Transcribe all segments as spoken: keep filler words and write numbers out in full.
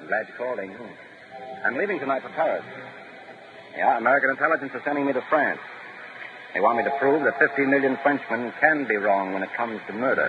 I'm glad you called, Angel. I'm leaving tonight for Paris. Yeah, American intelligence is sending me to France. They want me to prove that fifty million Frenchmen can be wrong when it comes to murder.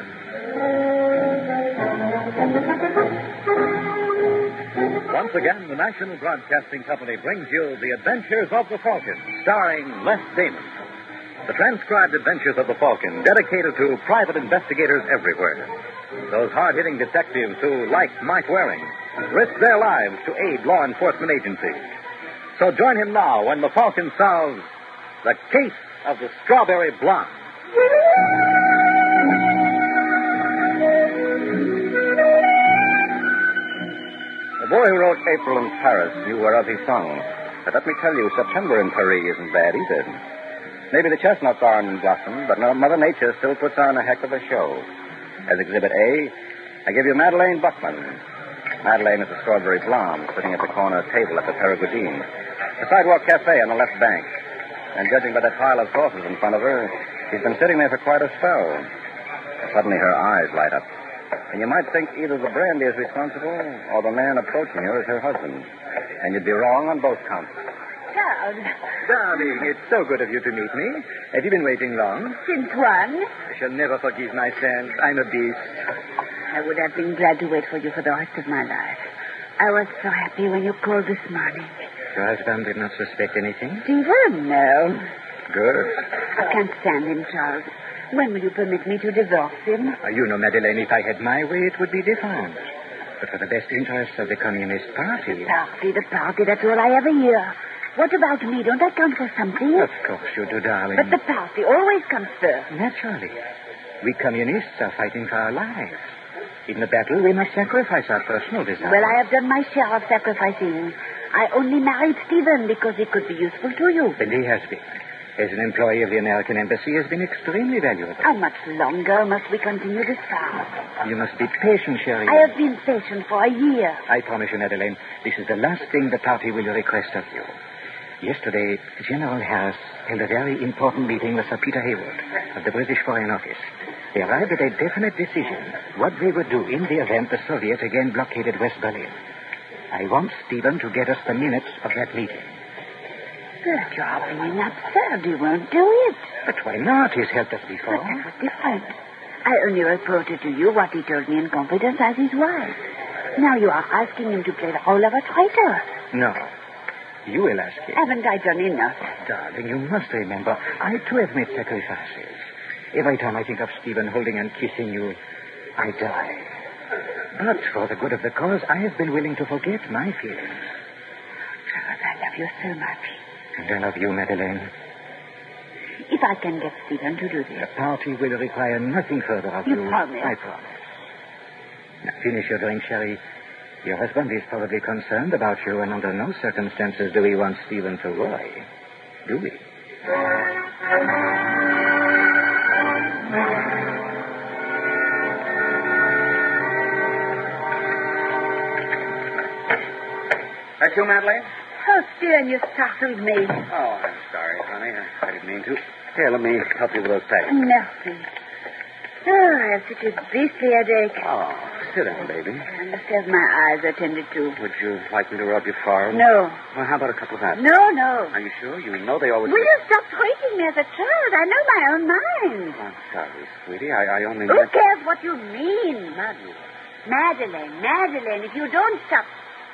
Once again, the National Broadcasting Company brings you The Adventures of the Falcon, starring Les Damon. The transcribed adventures of the Falcon, dedicated to private investigators everywhere. Those hard-hitting detectives who, like Mike Waring, risk their lives to aid law enforcement agencies. So join him now when the Falcon solves the case of the Strawberry Blonde. The boy who wrote April in Paris knew whereof he sung. But let me tell you, September in Paris isn't bad either. Maybe the chestnuts aren't in blossom, but no, Mother Nature still puts on a heck of a show. As Exhibit A, I give you Madeleine Buckman. Madeleine is a strawberry blonde sitting at the corner table at the Perigordine, the sidewalk cafe on the left bank. And judging by that pile of saucers in front of her, she's been sitting there for quite a spell. And suddenly her eyes light up. And you might think either the brandy is responsible or the man approaching her is her husband. And you'd be wrong on both counts. Charles. Darling, it's so good of you to meet me. Have you been waiting long? Since when? I shall never forgive myself. I'm a beast. I would have been glad to wait for you for the rest of my life. I was so happy when you called this morning. Your husband did not suspect anything? Stephen, no. Good. I can't stand him, Charles. When will you permit me to divorce him? Uh, you know, Madeleine, if I had my way, it would be different. But for the best interests of the Communist Party... The party, the party, that's all I ever hear. What about me? Don't I count for something? Of course you do, darling. But the party always comes first. Naturally. We communists are fighting for our lives. In the battle, we must sacrifice our personal desires. Well, I have done my share of sacrificing. I only married Stephen because he could be useful to you. And he has been. As an employee of the American Embassy, he has been extremely valuable. How much longer must we continue this fast? You must be patient, Sherry. I have been patient for a year. I promise you, Madeleine, this is the last thing the party will request of you. Yesterday, General Harris held a very important meeting with Sir Peter Hayward of the British Foreign Office. They arrived at a definite decision what they would do in the event the Soviets again blockaded West Berlin. I want Stephen to get us the minutes of that meeting. But you're being absurd. You won't do it. But why not? He's helped us before. But that was different. I only reported to you what he told me in confidence as his wife. Now you are asking him to play the role of a traitor. No. You will ask him. Haven't I done enough? Oh, darling, you must remember, I too have made sacrifices. Every time I think of Stephen holding and kissing you, I die. But for the good of the cause, I have been willing to forget my feelings. Charles, I love you so much. And I love you, Madeleine. If I can get Stephen to do this... The party will require nothing further of you. You promise? I promise. Now, finish your drink, Sherry. Your husband is probably concerned about you, and under no circumstances do we want Stephen to worry. Do we? That's you, Madeleine? Oh, Stephen, you startled me. Oh, I'm sorry, honey. I, I didn't mean to. Here, let me help you with those packs. Nothing. Oh, I have such a beastly headache. Oh, sit down, baby. I must have my eyes attended to. Would you like me to rub your forehead? No. Well, how about a couple of that? No, no. Are you sure? You know they always... Will you stop treating me as a child? I know my own mind. I'm sorry, sweetie. I, I only... Who meant... cares what you mean? Madeleine. Madeline, Madeline, if you don't stop...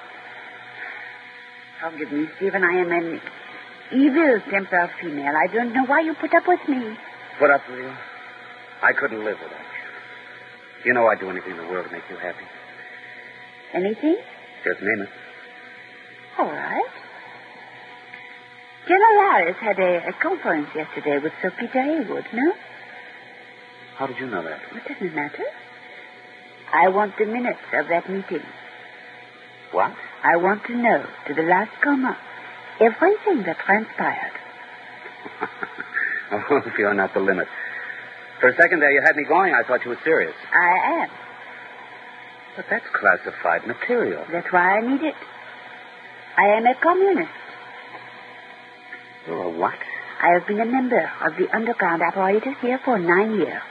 Forgive me, Stephen. I am an evil-tempered female. I don't know why you put up with me. Put up with you? I couldn't live without you. You know I'd do anything in the world to make you happy. Anything? Just name it. All right. General Harris had a, a conference yesterday with Sir Peter Hayward, no? How did you know that? It doesn't matter. I want the minutes of that meeting. What? I want to know, to the last comma, everything that transpired. Oh, you're not the limit. For a second there, you had me going. I thought you were serious. I am. But that's classified material. That's why I need it. I am a communist. You're a what? I have been a member of the underground apparatus here for nine years.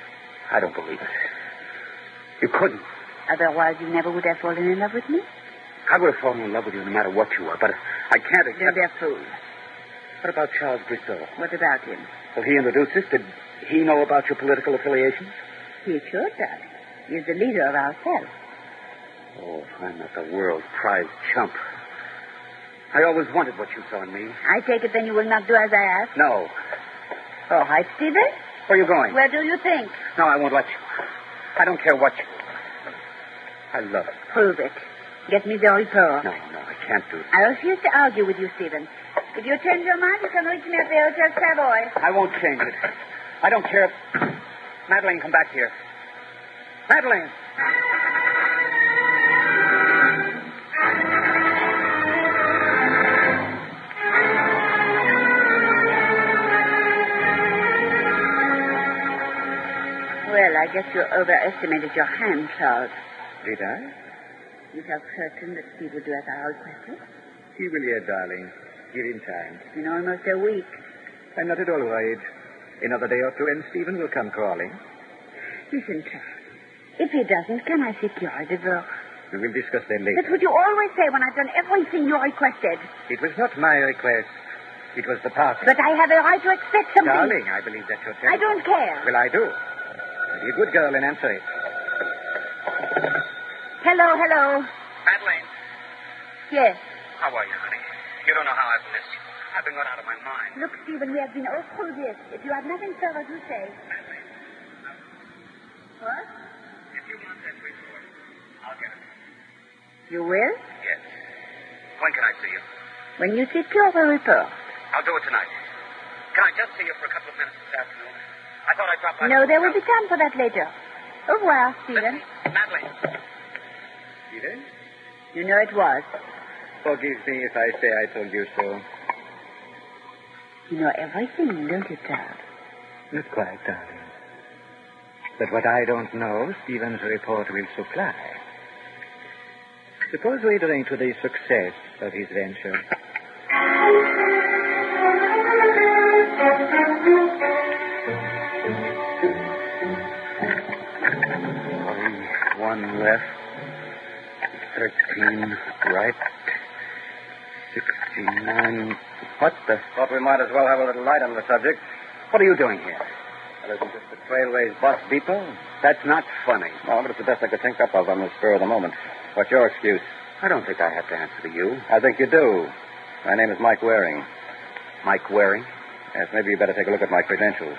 I don't believe it. You couldn't. Otherwise, you never would have fallen in love with me. I would have fallen in love with you no matter what you were, but I can't accept... Then they're fools. What about Charles Bristow? What about him? Well, he introduced us. Did he know about your political affiliations? He should have. He's the leader of our cell. Oh, I'm not the world's prize chump. I always wanted what you saw in me. I take it then you will not do as I ask? No. All right, Stephen. Where are you going? Where do you think? No, I won't let you. I don't care what you... I love it. Prove it. Get me the report. No, no, I can't do it. I refuse to argue with you, Stephen. If you change your mind, you can reach me at the Hotel Savoy. I won't change it. I don't care if... Madeline, come back here. Madeline! Well, I guess you overestimated your hand, Charles. Did I? You felt certain that Steve would do as I requested? He will yet, darling. Give him time. In almost a week. I'm not at all worried. Another day or two and Stephen will come crawling. Listen, Charles. If he doesn't, can I secure a divorce? We will discuss that later. That's what you always say when I've done everything you requested. It was not my request. It was the party. But I have a right to expect something. Darling, I believe that's your I don't care. Well, I do. Be a good girl and answer it. Hello, hello. Madeline, Yes. how are you, honey? You don't know how I've missed you. I've been going out of my mind. Look, Stephen, we have been all through this. If you have nothing further to say. What? If you want that report, I'll get it. You will? Yes. When can I see you? When you secure the report. I'll do it tonight. Can I just see you for a couple of minutes this afternoon? I thought I'd drop by... No, there will be time for that later. Au revoir, Stephen. Listen, Madeline. Stephen? You know it was. Forgive me if I say I told you so. You know everything, don't you, Charles? Not quite, darling. But what I don't know, Stephen's report will supply. Suppose we drink to the success of his venture. Only one left. Thirteen right. Sixty-nine. What the... Thought we might as well have a little light on the subject. What are you doing here? Well, isn't this the Trailways bus depot? That's not funny. No, but it's the best I could think up of on the spur of the moment. What's your excuse? I don't think I have to answer to you. I think you do. My name is Mike Waring. Mike Waring? Yes, maybe you better take a look at my credentials.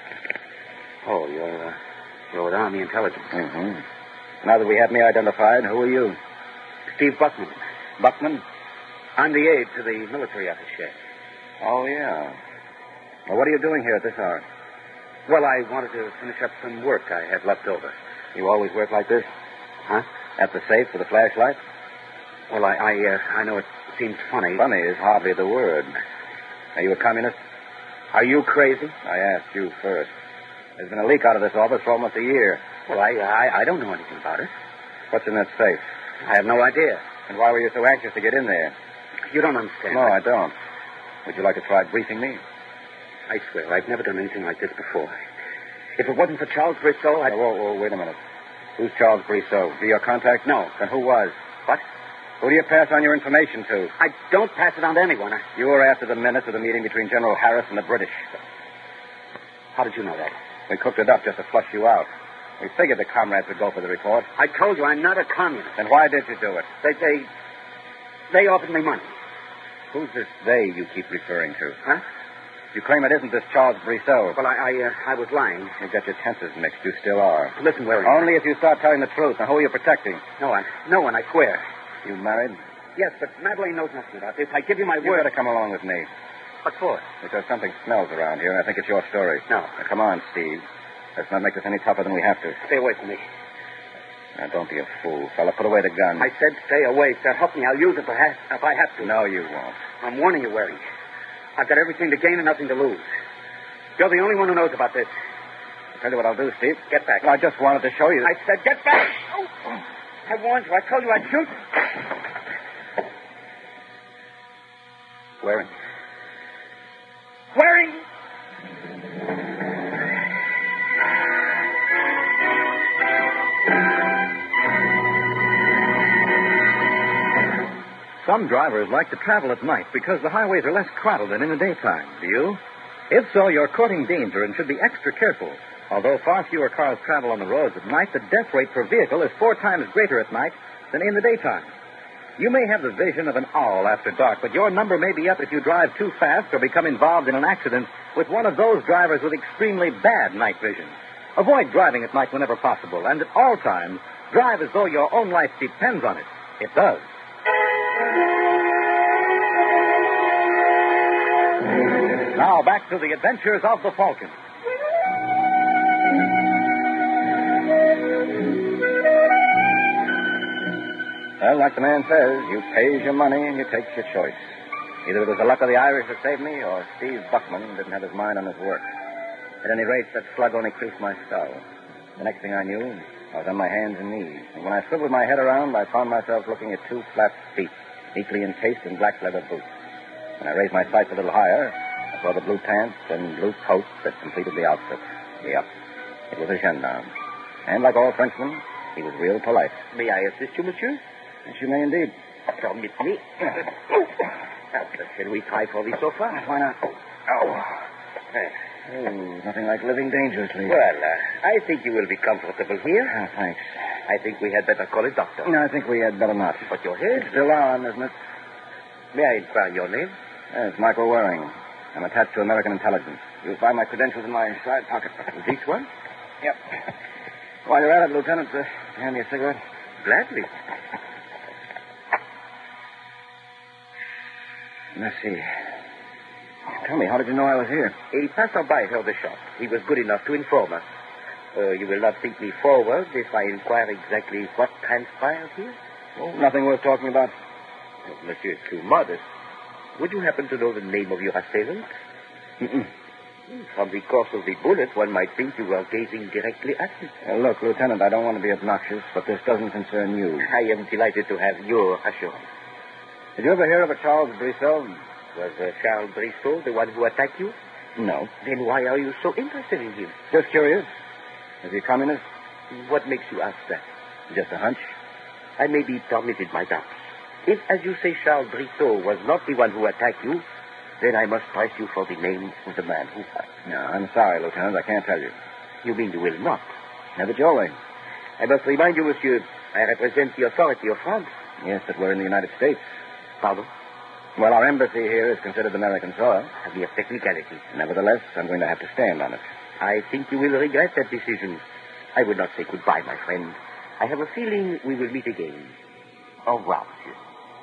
Oh, you're, uh, you're with Army Intelligence. Mm-hmm. Now that we have me identified, who are you? Steve Buckman. Buckman? I'm the aide to the military attaché. Oh, yeah. Well, what are you doing here at this hour? Well, I wanted to finish up some work I had left over. You always work like this? Huh? At the safe with a flashlight? Well, I I, uh, I know it seems funny. Funny is hardly the word. Are you a communist? Are you crazy? I asked you first. There's been a leak out of this office for almost a year. Well, I, I, I don't know anything about it. What's in that safe? I have no idea. And why were you so anxious to get in there? You don't understand. No, I don't. Would you like to try briefing me? I swear, I've never done anything like this before. If it wasn't for Charles Bristow, I'd... Oh, whoa, whoa, wait a minute. Who's Charles Bristow? Be your contact? No. Then who was? What? Who do you pass on your information to? I don't pass it on to anyone. I... You were after the minutes of the meeting between General Harris and the British. How did you know that? We cooked it up just to flush you out. We figured the comrades would go for the report. I told you I'm not a communist. Then why did you do it? They, they, they offered me money. Who's this they you keep referring to? Huh? You claim it isn't this Charles Bristow. Well, I, I, uh, I was lying. You've got your tenses mixed. You still are. Listen, Waring. Only if you start telling the truth. Now, who are you protecting? No one. No one, I swear. You married? Yes, but Madeline knows nothing about this. I give you my You word. better come along with me. What for? Because something smells around here, and I think it's your story. No. Now, come on, Steve. Let's not make this any tougher than we have to. Stay away from me. Now, don't be a fool, fella. Put away the gun. I said stay away, sir. Help me. I'll use it if I have, if I have to. No, you won't. I'm warning you, Waring. I've got everything to gain and nothing to lose. You're the only one who knows about this. I'll tell you what I'll do, Steve. Get back. Well, I just wanted to show you. I said get back. Oh. I warned you. I told you I'd shoot. Waring. Waring! Some drivers like to travel at night because the highways are less crowded than in the daytime. Do you? If so, you're courting danger and should be extra careful. Although far fewer cars travel on the roads at night, the death rate per vehicle is four times greater at night than in the daytime. You may have the vision of an owl after dark, but your number may be up if you drive too fast or become involved in an accident with one of those drivers with extremely bad night vision. Avoid driving at night whenever possible, and at all times, drive as though your own life depends on it. It does. Now back to the adventures of the Falcon. Well, like the man says, you pays your money and you takes your choice. Either it was the luck of the Irish that saved me, or Steve Buckman didn't have his mind on his work. At any rate, that slug only creased my skull. The next thing I knew, I was on my hands and knees. And when I swiveled my head around, I found myself looking at two flat feet, neatly encased in black leather boots. When I raised my sights a little higher, I saw the blue pants and blue coat that completed the outfit. Yep, it was a gendarme. And like all Frenchmen, he was real polite. May I assist you, monsieur? Yes, you may indeed. Permit me. Shall we try for the sofa? Why not? Oh. Oh, nothing like living dangerously. Well, uh, I think you will be comfortable here. Oh, thanks. I think we had better call a doctor. No, I think we had better not. But your head? It's still on, isn't it? May I inquire your name? Yes, Michael Waring. I'm attached to American Intelligence. You'll find my credentials in my side pocket. This one? Yep. While you're at it, Lieutenant, uh, hand me a cigarette. Gladly. Let's see. Tell me, how did you know I was here? A passerby heard the shot. He was good enough to inform us. Uh, you will not think me forward if I inquire exactly what transpired here? Oh, nothing worth talking about. Oh, monsieur is too modest. Would you happen to know the name of your assailant? Mm-mm. From the course of the bullet, one might think you were gazing directly at me. Uh, look, Lieutenant, I don't want to be obnoxious, but this doesn't concern you. I am delighted to have your assurance. Did you ever hear of a Charles Brissot? Was uh, Charles Brissot the one who attacked you? No. Then why are you so interested in him? Just curious. Is he a communist? What makes you ask that? Just a hunch? I may be permitted my doubts. If, as you say, Charles Brissot was not the one who attacked you, then I must press you for the name of the man who has. No, I'm sorry, Lieutenant. I can't tell you. You mean you will not? Have it your way. I must remind you, monsieur, I represent the authority of France. Yes, but we're in the United States. Pardon? Well, our embassy here is considered American soil. A mere technicality. Nevertheless, I'm going to have to stand on it. I think you will regret that decision. I would not say goodbye, my friend. I have a feeling we will meet again. Au revoir, monsieur.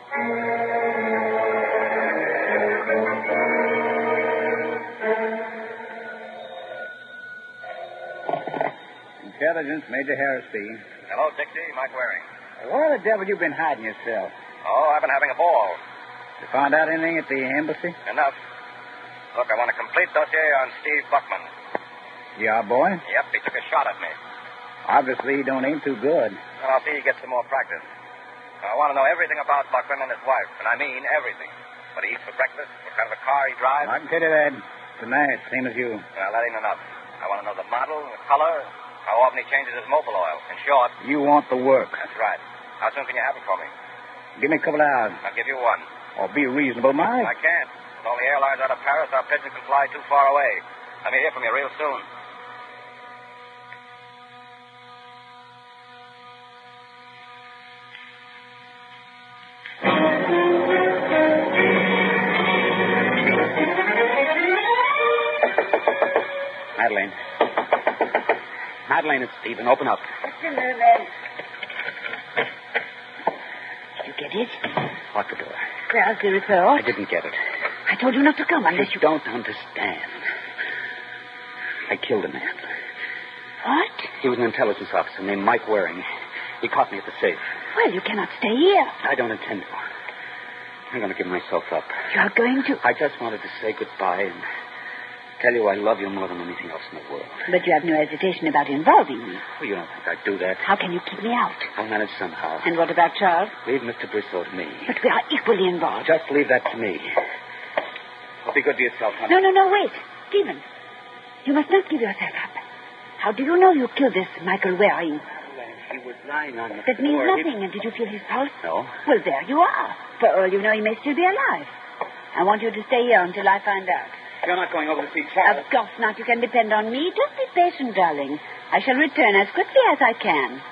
Intelligence, Major Harrisby. Hello, Dixie. Mike Waring. Where the devil you been hiding yourself? Oh, I've been having a ball. You found out anything at the embassy? Enough. Look, I want a complete dossier on Steve Buckman. Yeah, boy. Yep, he took a shot at me. Obviously, he don't aim too good. Well, I'll see he gets some more practice. I want to know everything about Buckman and his wife, and I mean everything. What he eats for breakfast, what kind of a car he drives. I can tell you that. Tonight, same as you. Well, that ain't enough. I want to know the model, the color, how often he changes his mobil oil. In short, You want the work. that's right. How soon can you have it for me? Give me a couple of hours. I'll give you one. Or be reasonable, Mike. I can't. With all the airlines out of Paris, our pigeon can fly too far away. Let me hear from you real soon. Madeleine. Madeleine, it's Stephen. Open up. Just a moment. Did you get it? Lock the door. There's the report. I didn't get it. I told you not to come unless You you... don't understand. I killed a man. What? He was an intelligence officer named Mike Waring. He caught me at the safe. Well, you cannot stay here. I don't intend to. I'm going to give myself up. You are going to... I just wanted to say goodbye and tell you I love you more than anything else in the world. But you have no hesitation about involving me. Oh, you don't think I'd do that? How can you keep me out? I'll manage somehow. And what about Charles? Leave Mister Brissot to me. But we are equally involved. Just leave that to me. Well, be good to yourself, honey. No, no, no, wait. Stephen, you must not give yourself up. How do you know you killed this Michael Waring? He was lying on the That floor. means nothing. And did you feel his pulse? No. Well, there you are. For all you know, he may still be alive. I want you to stay here until I find out. You're not going over to see Charles? Of course not. You can depend on me. Just be patient, darling. I shall return as quickly as I can.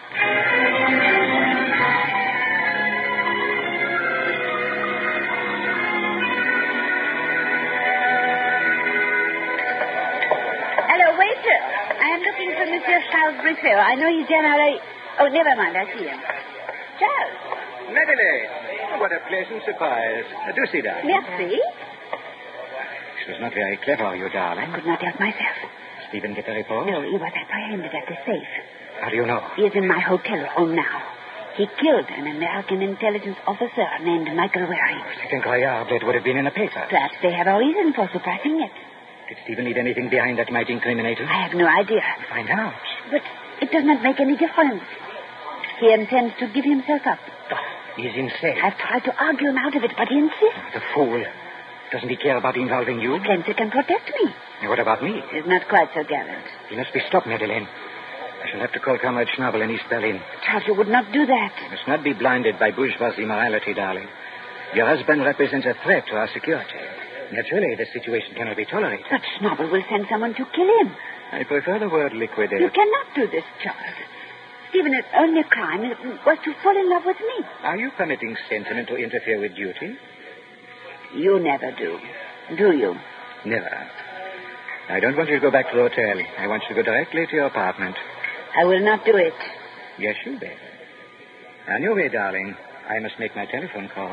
Hello, waiter. I am looking for Monsieur Charles Brissot. I know he's generally... Oh, never mind. I see him. Charles. Madeleine. What a pleasant surprise. Uh, do see, darling. Merci. This was not very clever of you, darling. I could not help myself. Stephen get the report? No, he was apprehended at the safe. How do you know? He is in my hotel room now. He killed an American intelligence officer named Michael Waring. Second Gaillard, that would have been in the paper. Perhaps they have a reason for suppressing it. Did Stephen need anything behind that might incriminate him? I have no idea. Find out. But it does not make any difference. He intends to give himself up. Oh, he's insane. I've tried to argue him out of it, but he insists. The fool. Doesn't he care about involving you? He claims he can protect me. And what about me? He's not quite so gallant. He must be stopped, Madeleine. I shall have to call Comrade Schnabel in East Berlin. Charles, you would not do that. You must not be blinded by bourgeoisie morality, darling. Your husband represents a threat to our security. Naturally, this situation cannot be tolerated. But Schnabel will send someone to kill him. I prefer the word liquidate. You cannot do this, Charles. Stephen's only crime was to fall in love with me. Are you permitting sentiment to interfere with duty? You never do, do you? Never. I don't want you to go back to the hotel. I want you to go directly to your apartment. I will not do it. Yes, you may. On your way, darling. I must make my telephone call.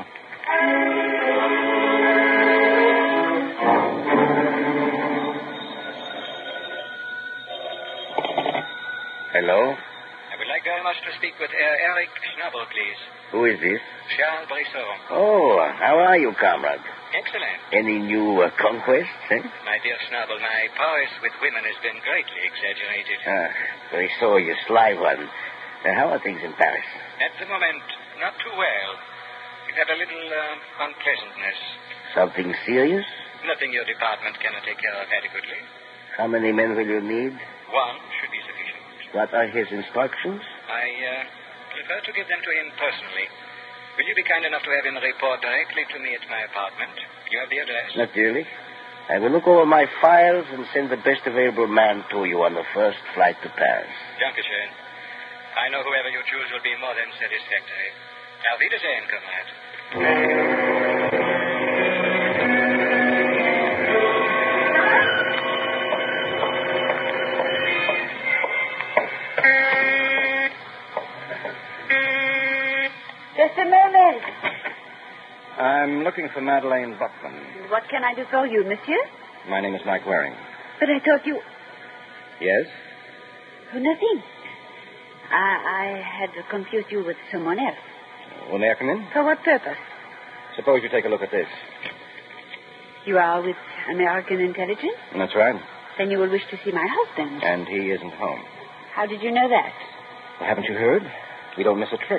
Hello? I would like very much to speak with uh, Eric Schnabel, please. Who is this? Charles Brissot. Oh, how are you, comrade? Excellent. Any new uh, conquests, eh? My dear Schnabel, my prowess with women has been greatly exaggerated. Ah, very so, you sly one. Uh, how are things in Paris? At the moment, not too well. We've had a little uh, unpleasantness. Something serious? Nothing your department cannot take care of adequately. How many men will you need? One should be sufficient. What are his instructions? I uh, prefer to give them to him personally. Will you be kind enough to have him report directly to me at my apartment? You have the address? Naturally. I will look over my files and send the best available man to you on the first flight to Paris. Dankeschön. I know whoever you choose will be more than satisfactory. Auf Wiedersehen, comrade. Just a moment. I'm looking for Madeleine Buckman. What can I do for you, monsieur? My name is Mike Waring. But I thought you... Yes? Oh, nothing. I, I had confused you with someone else. Well, may I come in? For what purpose? Suppose you take a look at this. You are with American intelligence? That's right. Then you will wish to see my husband. And he isn't home. How did you know that? Well, haven't you heard? We don't miss a trick.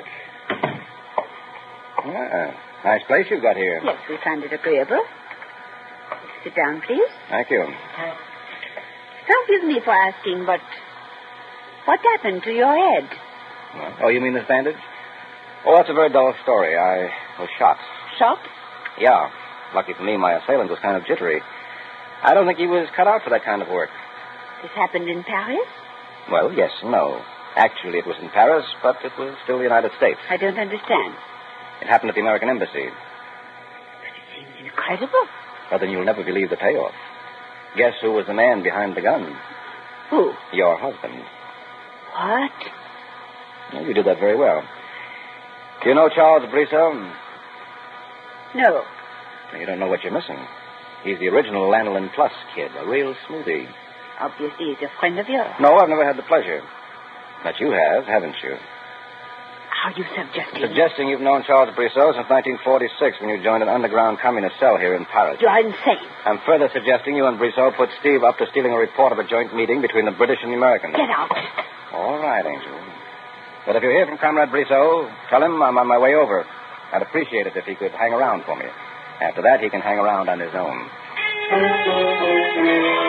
Ah, nice place you've got here. Yes, we find it agreeable. Sit down, please. Thank you. Forgive me for asking, but what happened to your head? Well, oh, you mean this bandage? Oh, that's a very dull story. I was shot. Shot? Yeah. Lucky for me, my assailant was kind of jittery. I don't think he was cut out for that kind of work. This happened in Paris? Well, yes and no. Actually, it was in Paris, but it was still the United States. I don't understand. It happened at the American Embassy. But it seems incredible. Well, then you'll never believe the payoff. Guess who was the man behind the gun? Who? Your husband. What? Well, you did that very well. Do you know Charles Brissot? No. You don't know what you're missing. He's the original Lanolin Plus kid, a real smoothie. Obviously, he's a friend of yours. No, I've never had the pleasure. But you have, haven't you? Are you suggesting? Suggesting you've known Charles Brissot since nineteen forty-six when you joined an underground communist cell here in Paris. You're insane. I'm further suggesting you and Brissot put Steve up to stealing a report of a joint meeting between the British and the Americans. Get out. All right, Angel. But if you hear from Comrade Brissot, tell him I'm on my way over. I'd appreciate it if he could hang around for me. After that, he can hang around on his own.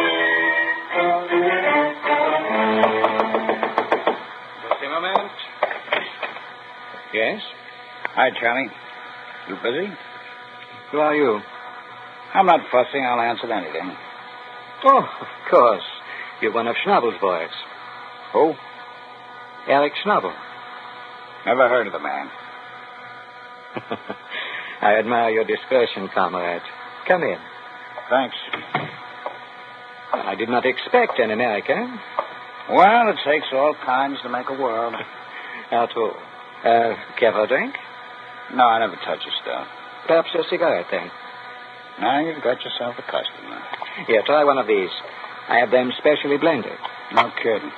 Just a moment. Yes? Hi, Charlie. You busy? Who are you? I'm not fussing. I'll answer anything. Oh, of course. You're one of Schnabel's boys. Who? Eric Schnabel. Never heard of the man. I admire your discretion, comrade. Come in. Thanks. I did not expect an American. Well, it takes all kinds to make a world. How to? Uh, care for a drink? No, I never touch your stuff. Perhaps a cigarette, then. Now you've got yourself a customer. Here, try one of these. I have them specially blended. No kidding.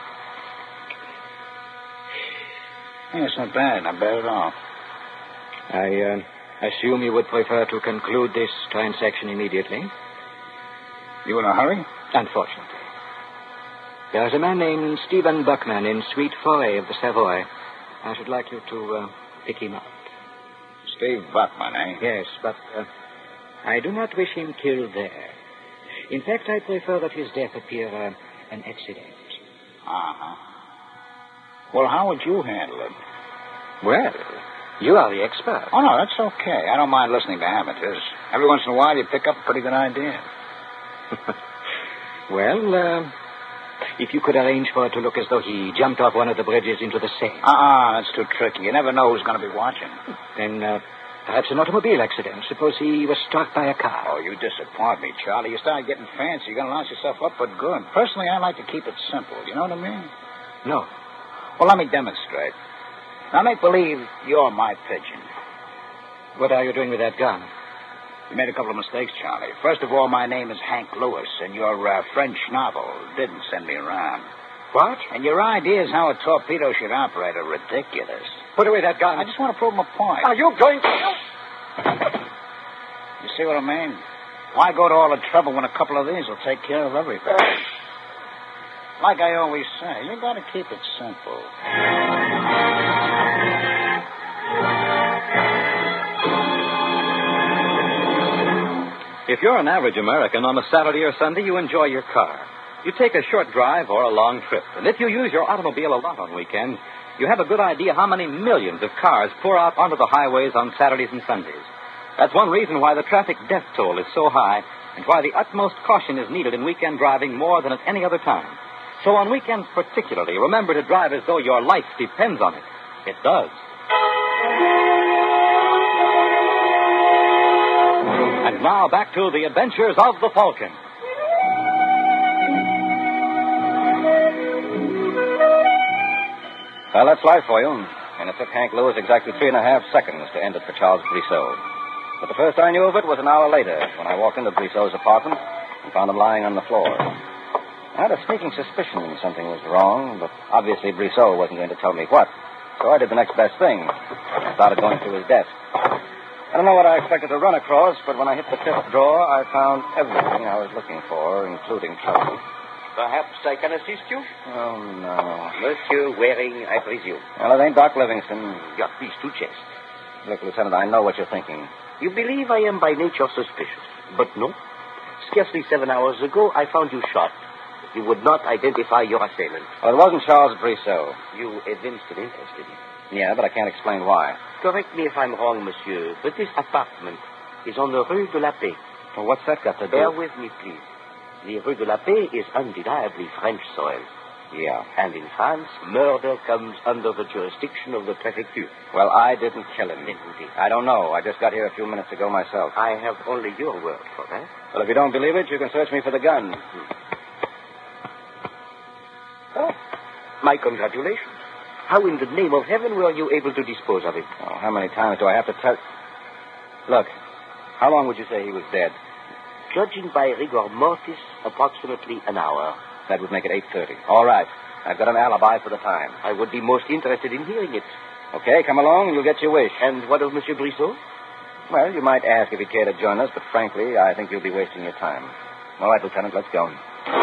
Yeah, it's not bad. Not bad at all. I uh, assume you would prefer to conclude this transaction immediately? You in a hurry? Unfortunately. There's a man named Stephen Buckman in Suite four A of the Savoy. I should like you to uh, pick him up. Steve Buckman, eh? Yes, but uh, I do not wish him killed there. In fact, I prefer that his death appear uh, an accident. Uh-huh. Well, how would you handle it? Well, you are the expert. Oh, no, that's okay. I don't mind listening to amateurs. Every once in a while, you pick up a pretty good idea. Well, uh, if you could arrange for it to look as though he jumped off one of the bridges into the Seine. Uh-uh, that's too tricky. You never know who's going to be watching. Then uh, perhaps an automobile accident. Suppose he was struck by a car. Oh, you disappoint me, Charlie. You start getting fancy, you're going to launch yourself up for good. Personally, I like to keep it simple. You know what I mean? No. Well, let me demonstrate. Now, make believe you're my pigeon. What are you doing with that gun? You made a couple of mistakes, Charlie. First of all, my name is Hank Lewis, and your uh, French novel didn't send me around. What? And your ideas how a torpedo should operate are ridiculous. Put away that gun. I just want to prove my point. Are you going to... You see what I mean? Why go to all the trouble when a couple of these will take care of everything? Like I always say, you got to keep it simple. If you're an average American, on a Saturday or Sunday, you enjoy your car. You take a short drive or a long trip. And if you use your automobile a lot on weekends, you have a good idea how many millions of cars pour out onto the highways on Saturdays and Sundays. That's one reason why the traffic death toll is so high and why the utmost caution is needed in weekend driving more than at any other time. So on weekends particularly, remember to drive as though your life depends on it. It does. And now back to the adventures of the Falcon. Well, that's life for you. And it took Hank Lewis exactly three and a half seconds to end it for Charles Brissot. But the first I knew of it was an hour later when I walked into Brissot's apartment and found him lying on the floor. I had a sneaking suspicion something was wrong, but obviously Brissot wasn't going to tell me what. So I did the next best thing. I started going through his desk. I don't know what I expected to run across, but when I hit the fifth drawer, I found everything I was looking for, including trouble. Perhaps I can assist you? Oh, no. Monsieur Waring, I presume. Well, it ain't Doc Livingston. Yeah, please, two chests. Look, Lieutenant, I know what you're thinking. You believe I am by nature suspicious, but no. Scarcely seven hours ago, I found you shot. You would not identify your assailant. Well, it wasn't Charles Brissot. You evinced an interest in him. Yeah, but I can't explain why. Correct me if I'm wrong, monsieur, but this apartment is on the Rue de la Paix. Well, what's that got to do? Bear with me, please. The Rue de la Paix is undeniably French soil. Yeah. And in France, murder comes under the jurisdiction of the prefecture. Well, I didn't kill him. Then who did? I don't know. I just got here a few minutes ago myself. I have only your word for that. Well, if you don't believe it, you can search me for the gun. Oh, my congratulations. How in the name of heaven were you able to dispose of it? Oh, how many times do I have to tell... Look, how long would you say he was dead? Judging by rigor mortis, approximately an hour. That would make it eight thirty. All right. I've got an alibi for the time. I would be most interested in hearing it. Okay, come along and you'll get your wish. And what of Monsieur Brissot? Well, you might ask if he'd care to join us, but frankly, I think you'll be wasting your time. All right, Lieutenant, let's go.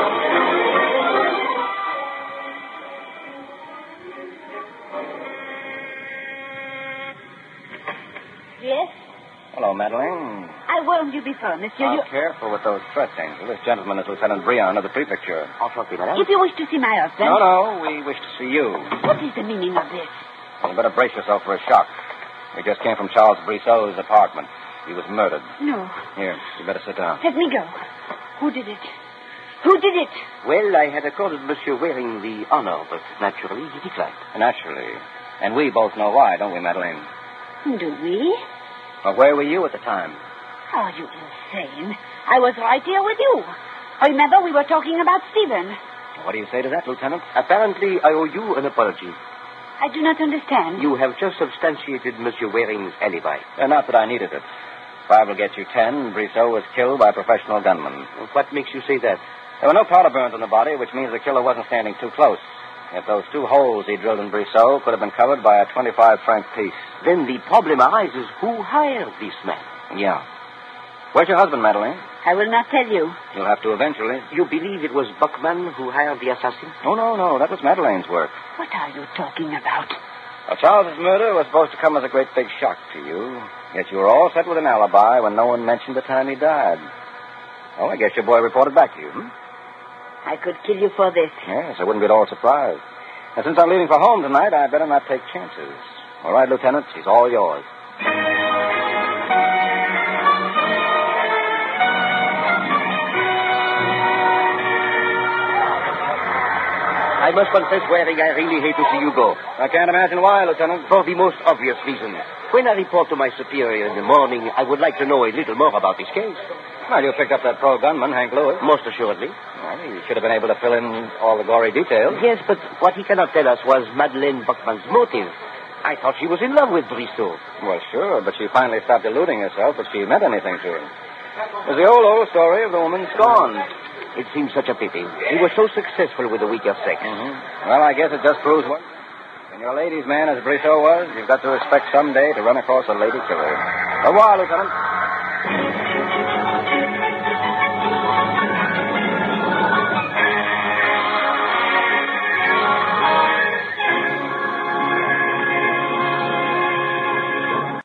Yes? Hello, Madeline. I warned you before, monsieur. Now, You... careful with those threats, Angel. This gentleman is Lieutenant Brion of the prefecture. Enchanté, madame. If you wish to see my husband... No, no, we wish to see you. What is the meaning of this? You better brace yourself for a shock. We just came from Charles Brissot's apartment. He was murdered. No. Here, you better sit down. Let me go. Who did it? Who did it? Well, I had accorded Monsieur Waring the honor, but naturally he declined. Naturally. And we both know why, don't we, Madeleine? Do we? Well, where were you at the time? Are you insane? I was right here with you. Remember, we were talking about Stephen. What do you say to that, Lieutenant? Apparently, I owe you an apology. I do not understand. You have just substantiated Monsieur Waring's alibi. Uh, not that I needed it. Five will get you ten. Brissot was killed by a professional gunman. What makes you say that? There were no powder burns on the body, which means the killer wasn't standing too close. Yet those two holes he drilled in Brissot could have been covered by a twenty-five franc piece. Then the problem arises, who hired this man? Yeah. Where's your husband, Madeleine? I will not tell you. You'll have to eventually. You believe it was Buckman who hired the assassin? Oh, no, no. That was Madeleine's work. What are you talking about? Well, Charles's murder was supposed to come as a great big shock to you. Yet you were all set with an alibi when no one mentioned the time he died. Oh, I guess your boy reported back to you, hmm? I could kill you for this. Yes, I wouldn't be at all surprised. And since I'm leaving for home tonight, I'd better not take chances. All right, Lieutenant, she's all yours. I must confess, Waring, I really hate to see you go. I can't imagine why, Lieutenant. For the most obvious reasons. When I report to my superior in the morning, I would like to know a little more about this case. Well, you picked up that pro gunman, Hank Lewis. Most assuredly. Well, he should have been able to fill in all the gory details. Yes, but what he cannot tell us was Madeleine Buckman's motive. I thought she was in love with Brissot. Well, sure, but she finally stopped deluding herself that she meant anything to him. It was the old, old story of the woman scorned. It seems such a pity. He was so successful with the weaker sex. Mm-hmm. Well, I guess it just proves what... When you're a ladies' man, as Brissot was, you've got to expect someday to run across a lady killer. Au revoir, Lieutenant.